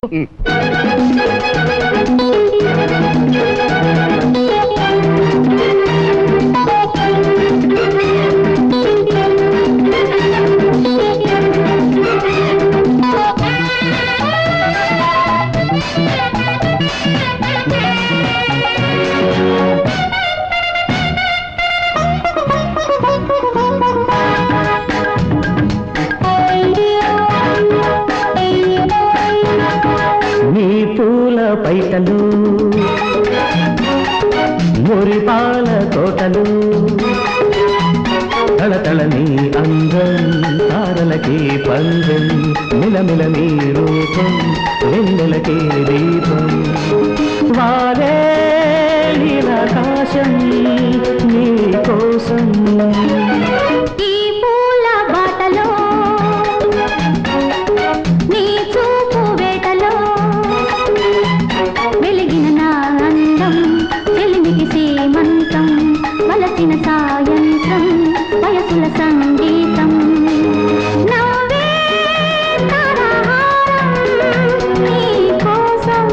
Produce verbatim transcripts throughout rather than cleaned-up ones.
పైటలు మురిపాల తోటలు తళతళని అందం తారలకి పందెం మిలమిల నీ రూపం వెన్నెలకి దీపం వారే నీలాకాశం నీ కోసం ఈ పూల బాటలో నీ చూపు వేటలో వెలిగిన నా అందం చెలిమికి సీమంతం వలసిన సాయంత్రం వయసుల సంగీతం నవ్వే తారహారం నీ కోసం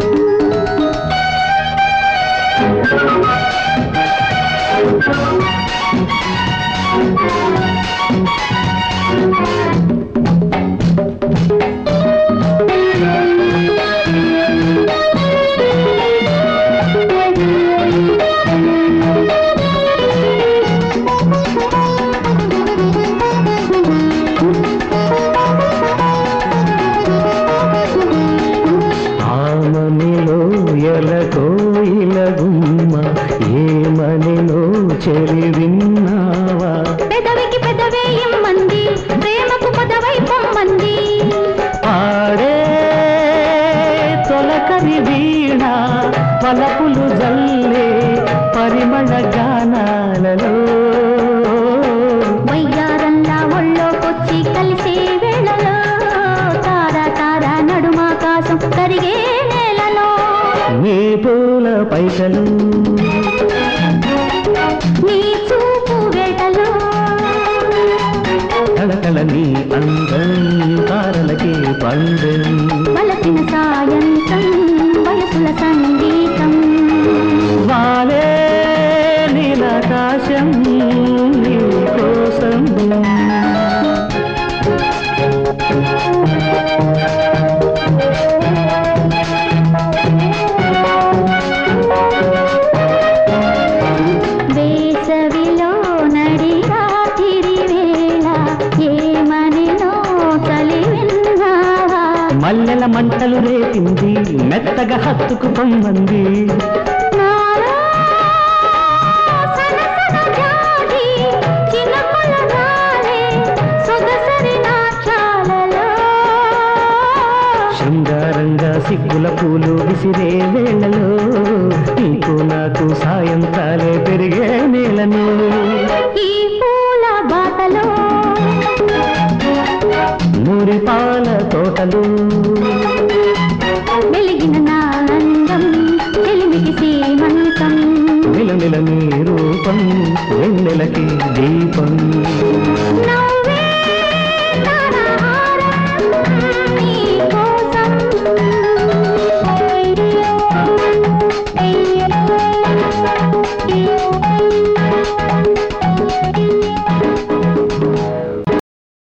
ఏమనిలో చెలి విన్నావా పెదవికి పెదవే ఇమ్మంది ప్రేమకు పదవై పొమ్మంది పాడే తొలకరి వీణ పలపులు జల్లే పరిమళ గానాలలో వయ్యారంలా ఒళ్ళోకొచ్చి కలిసే వేళలో తారా తారా నడుమాకాశం కరిగే నేలలో నీ పూల పైటలు నీ చూపు వేటలో తళతళని అందం తారలకి పందెం వలసిన సాయంత్రం వయసుల సంగీతం వాలే నీలాకాశం నీ కోసం వేసవిలో నడి రాత్రి వేళ ఏమనిలో కలి విన్నావా మల్లెల మంటలు రేపింది మెత్తగా హత్తుకు పొమ్మంది నాలో సనసన జాజి చినుకుల గాలి సొగసరి నాట్యాలలో శృంగారంగా సిగ్గుల పూలు విసిరే వేళలో నీకు నాకు సాయంత్రాలే పెరిగే నేలను ఈ పూల బాటలో మురిపాల తోటలు వెలిగిన నా అందం చెలిమికి సీమంతం నిలనిల నీ రూపం వెన్నెలకి దీపం